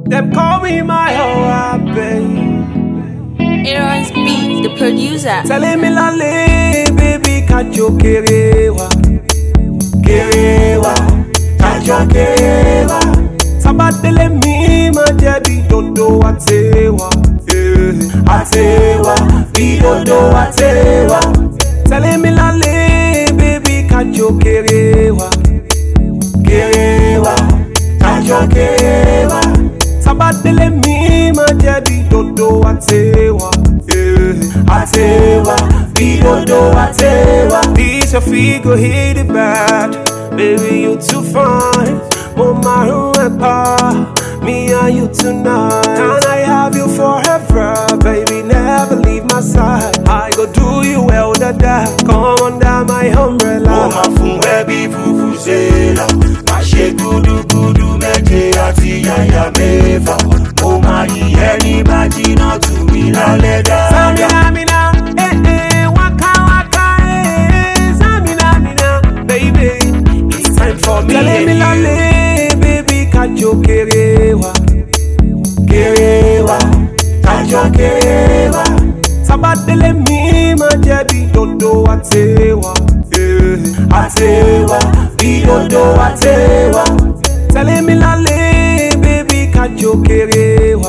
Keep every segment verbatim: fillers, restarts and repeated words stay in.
Them call me my hoa, babe. Aaron's Beat, the producer. Telling me lale, baby, kacho kerewa, kerewa, kacho kerewa. Sabatele mi ma jebi dodo atewa, eh, atewa, bi dodo atewa. Telling me lale, baby, kacho kerewa, kerewa, kacho kerewa. Sabatele mi ma jebi dodo atewa, eh, atewa, bi dodo atewa. This your figure hit it bad, baby you too fine. Mama and pa, me and you tonight. And I have you forever, baby, never leave my side. I go do you well, dada, come under my umbrella. Mama fun baby fufu zela, ma she gudu gudu meje ati yaya meva. Oh my, anybody not to me la leda. Samina mina, eh eh, waka waka eh, samina mina, baby, it's time for me. Telling me lale, baby, kacho kerewa, kerewa, kacho kerewa. Sabatele mi ma jebi dodo atewa, eh, atewa, bi dodo atewa. Telling me lale, baby, kacho kerewa,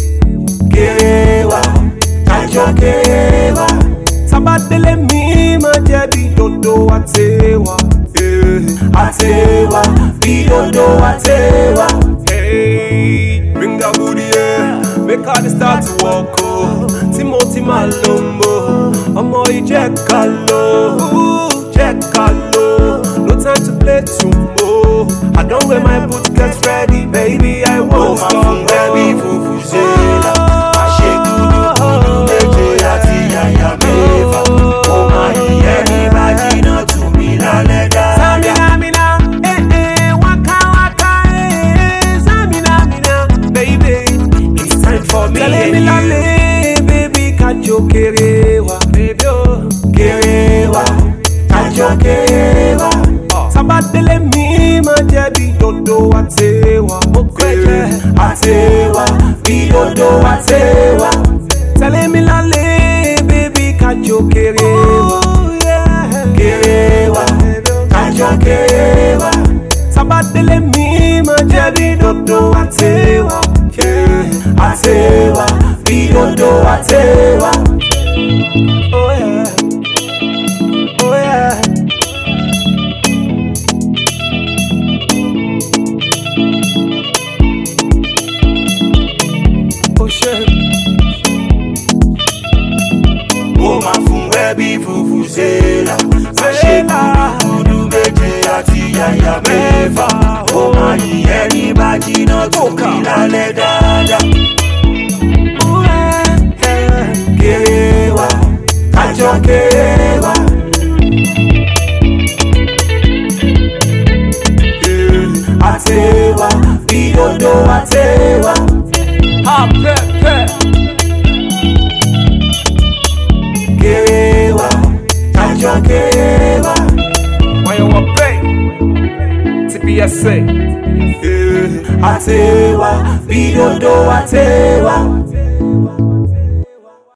kerewa, kacho kerewa. Sabatele mi ma jebi dodo atewa, eh, atewa, bi dodo atewa. Hey, bring that booty, yeah. Make all the start to walk, oh. Timothy Malombo, Omo ije kalo, ooh, je kalo. No time to play tumbo. I don't wear my boots, get ready, baby. I won't Mama stop. fun baby fufu zela, ma she gudu gudu meje ati yaya meva. Oh my, anybody not to me la leda. Samina mina, eh eh, waka waka eh, samina mina, baby, it's time for me. Telling me lale, baby, kacho kerewa, baby, oh, kerewa, kacho kerewa. Sabatele mi ma jebi dodo atewa, okweje atewa, bi dodo atewa. Telling me lale, baby, kacho kerewa, kerewa, kacho kerewa. Sabatele mi ma jebi dodo atewa, yeah, atewa, bi dodo atewa. Oh yeah, oh yeah. Oh shit. Mama fun baby fufu zela, ma she gudu gudu meje ati yaya meva. Oh my, anybody not to me la leda. Ooh, yeah, yeah. Kerewa, kacho kerewa. Eh, atewa, bi dodo atewa. Ah, pepe. Kerewa, kacho kerewa. Why you want pay? T P S A. Eh, atewa, bi dodo atewa.